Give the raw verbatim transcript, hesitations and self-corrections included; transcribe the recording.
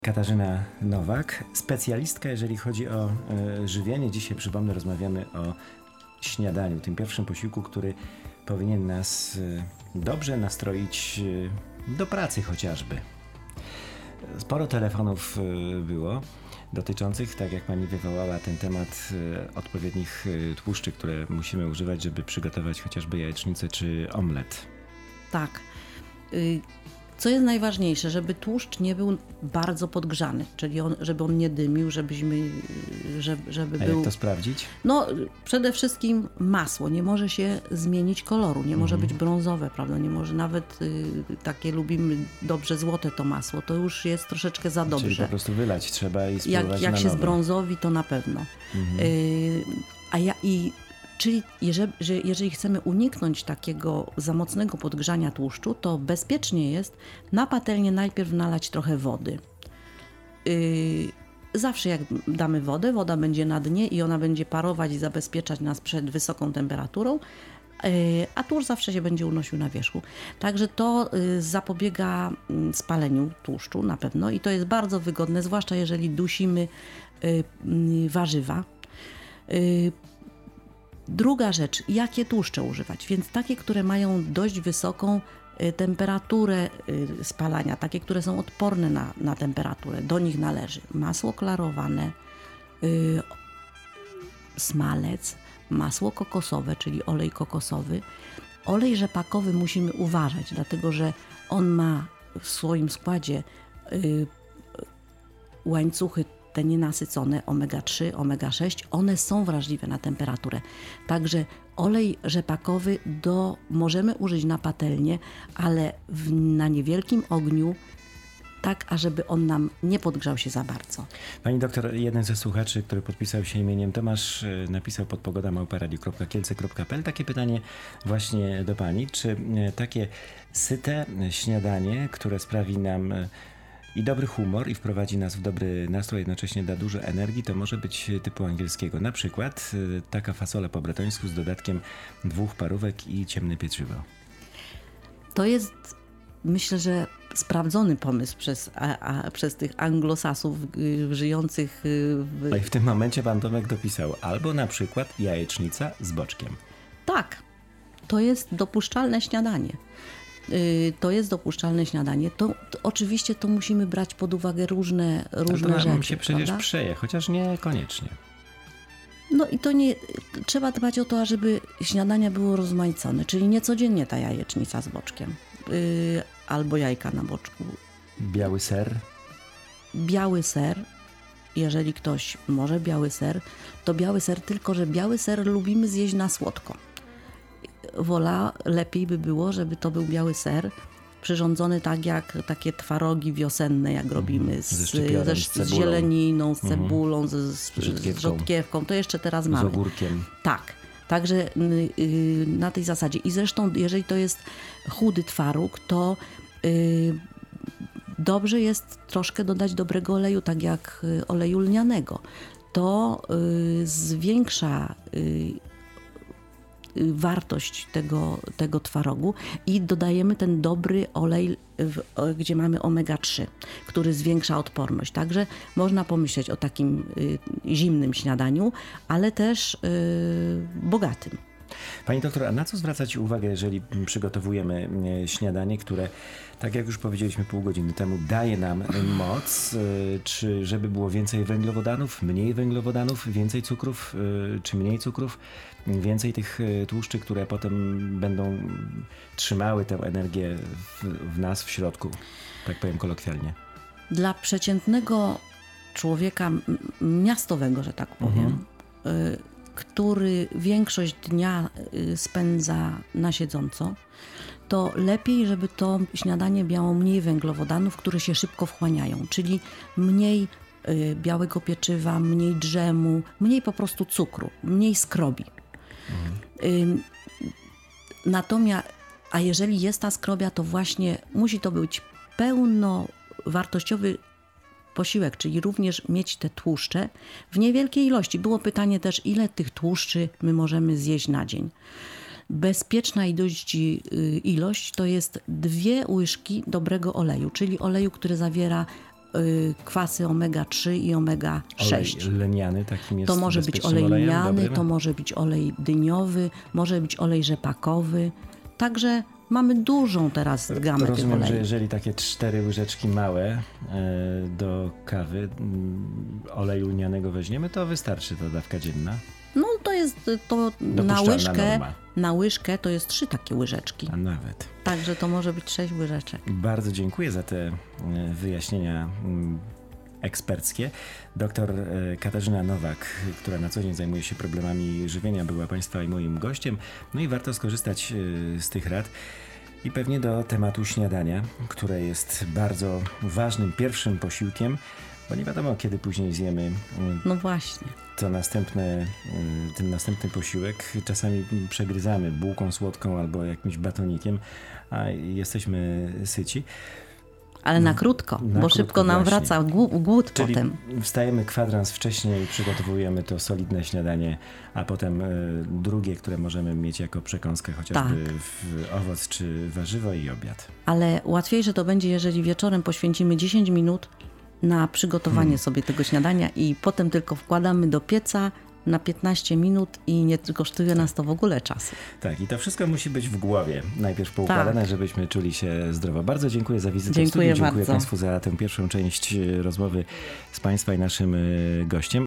Katarzyna Nowak, specjalistka, jeżeli chodzi o e, żywienie. Dzisiaj, przypomnę, rozmawiamy o śniadaniu, tym pierwszym posiłku, który powinien nas e, dobrze nastroić e, do pracy chociażby. Sporo telefonów e, było dotyczących, tak jak pani wywołała ten temat, e, odpowiednich e, tłuszczy, które musimy używać, żeby przygotować chociażby jajecznicę czy omlet. Tak. Y- Co jest najważniejsze, żeby tłuszcz nie był bardzo podgrzany, czyli on, żeby on nie dymił, żebyśmy, żeby, żeby A był... jak to sprawdzić? No, przede wszystkim masło nie może się zmienić koloru, nie może Mhm. być brązowe, prawda? Nie może nawet y, takie lubimy dobrze złote to masło, to już jest troszeczkę za dobrze. Czyli po prostu wylać trzeba i spróbować Jak, jak na się nowo. zbrązowi, to na pewno. Mhm. Y, a ja i Czyli jeżeli, że jeżeli chcemy uniknąć takiego za mocnego podgrzania tłuszczu, to bezpiecznie jest na patelnię najpierw nalać trochę wody. Yy, zawsze jak damy wodę, woda będzie na dnie i ona będzie parować i zabezpieczać nas przed wysoką temperaturą, yy, a tłuszcz zawsze się będzie unosił na wierzchu. Także to yy, zapobiega yy, spaleniu tłuszczu na pewno i to jest bardzo wygodne, zwłaszcza jeżeli dusimy yy, yy, warzywa. Yy, Druga rzecz, jakie tłuszcze używać? Więc takie, które mają dość wysoką y, temperaturę y, spalania, takie, które są odporne na, na temperaturę. Do nich należy masło klarowane, y, smalec, masło kokosowe, czyli olej kokosowy. Olej rzepakowy musimy uważać, dlatego że on ma w swoim składzie y, łańcuchy te nienasycone omega trzy, omega sześć, one są wrażliwe na temperaturę. Także olej rzepakowy do, możemy użyć na patelnię, ale w, na niewielkim ogniu, tak ażeby on nam nie podgrzał się za bardzo. Pani doktor, jeden ze słuchaczy, który podpisał się imieniem Tomasz, napisał pod pogoda małpa radio kropka kielce kropka p l takie pytanie właśnie do pani. Czy takie syte śniadanie, które sprawi nam i dobry humor i wprowadzi nas w dobry nastrój, jednocześnie da dużo energii, to może być typu angielskiego. Na przykład taka fasola po bretońsku z dodatkiem dwóch parówek i ciemne pieczywo. To jest, myślę, że sprawdzony pomysł przez, a, a, przez tych anglosasów y, żyjących y, w... No i w tym momencie pan Tomek dopisał albo na przykład jajecznica z boczkiem. Tak, to jest dopuszczalne śniadanie. To jest dopuszczalne śniadanie. To, to oczywiście to musimy brać pod uwagę różne, różne Ale to nam rzeczy. się przecież prawda? przeje, chociaż niekoniecznie. No i to nie, trzeba dbać o to, żeby śniadania było rozmaicone, czyli nie codziennie ta jajecznica z boczkiem yy, albo jajka na boczku. Biały ser. Biały ser, jeżeli ktoś może biały ser, to biały ser, tylko że biały ser lubimy zjeść na słodko. Wola, lepiej by było, żeby to był biały ser, przyrządzony tak jak takie twarogi wiosenne, jak robimy, z, Ze szczypiorem, ze, z z cebulą. zieleniną, z cebulą, z, z, Z rzodkiewką. z rzodkiewką. To jeszcze teraz Z mamy. ogórkiem. Tak, także y, na tej zasadzie. I zresztą, jeżeli to jest chudy twaróg, to y, dobrze jest troszkę dodać dobrego oleju, tak jak oleju lnianego. To y, zwiększa y, wartość tego, tego twarogu i dodajemy ten dobry olej, w, gdzie mamy omega trzy, który zwiększa odporność. Także można pomyśleć o takim y, zimnym śniadaniu, ale też y, bogatym. Pani doktor, a na co zwracać uwagę, jeżeli przygotowujemy śniadanie, które, tak jak już powiedzieliśmy pół godziny temu, daje nam moc? Czy żeby było więcej węglowodanów, mniej węglowodanów, więcej cukrów, czy mniej cukrów, więcej tych tłuszczy, które potem będą trzymały tę energię w, w nas, w środku, tak powiem kolokwialnie? Dla przeciętnego człowieka m- miastowego, że tak powiem, Mhm. y, który większość dnia spędza na siedząco, to lepiej, żeby to śniadanie miało mniej węglowodanów, które się szybko wchłaniają, czyli mniej y, białego pieczywa, mniej drzemu, mniej po prostu cukru, mniej skrobi. Mhm. Y, natomiast, a jeżeli jest ta skrobia, to właśnie musi to być pełnowartościowy posiłek, czyli również mieć te tłuszcze w niewielkiej ilości. Było pytanie też, ile tych tłuszczy my możemy zjeść na dzień. Bezpieczna ilość, ilość to jest dwie łyżki dobrego oleju, czyli oleju, który zawiera y, kwasy omega trzy i omega sześć. Olej lniany takim jest To może być bezpiecznym olej olejem, lniany, dobrym? to może być olej dyniowy, może być olej rzepakowy. Także mamy dużą teraz gamę tych Rozumiem, że olejów. jeżeli takie cztery łyżeczki małe e, do kawy m, oleju lnianego weźmiemy, to wystarczy ta dawka dzienna. No to jest to na Dopuszczalna łyżkę, norma. na łyżkę to jest trzy takie łyżeczki. A nawet. Także to może być sześć łyżeczek. Bardzo dziękuję za te e, wyjaśnienia mm, eksperckie. Doktor e, Katarzyna Nowak, która na co dzień zajmuje się problemami żywienia, była Państwa i moim gościem. No i warto skorzystać e, z tych rad. I pewnie do tematu śniadania, które jest bardzo ważnym pierwszym posiłkiem, bo nie wiadomo, kiedy później zjemy mm, No właśnie. to następne, y, ten następny posiłek. Czasami przegryzamy bułką słodką albo jakimś batonikiem, a jesteśmy syci. Ale na krótko, Na bo krótko szybko nam właśnie. wraca głód, głód Czyli potem. wstajemy kwadrans wcześniej, przygotowujemy to solidne śniadanie, a potem y, drugie, które możemy mieć jako przekąskę, chociażby Tak. w owoc czy warzywo i obiad. Ale łatwiejsze to będzie, jeżeli wieczorem poświęcimy dziesięć minut na przygotowanie Hmm. sobie tego śniadania i potem tylko wkładamy do pieca na piętnaście minut i nie kosztuje nas to w ogóle czasu. Tak, i to wszystko musi być w głowie najpierw poukładane, Tak. żebyśmy czuli się zdrowo. Bardzo dziękuję za wizytę Dziękuję w studiu. Dziękuję bardzo. Państwu za tę pierwszą część e, rozmowy z Państwa i naszym e, gościem.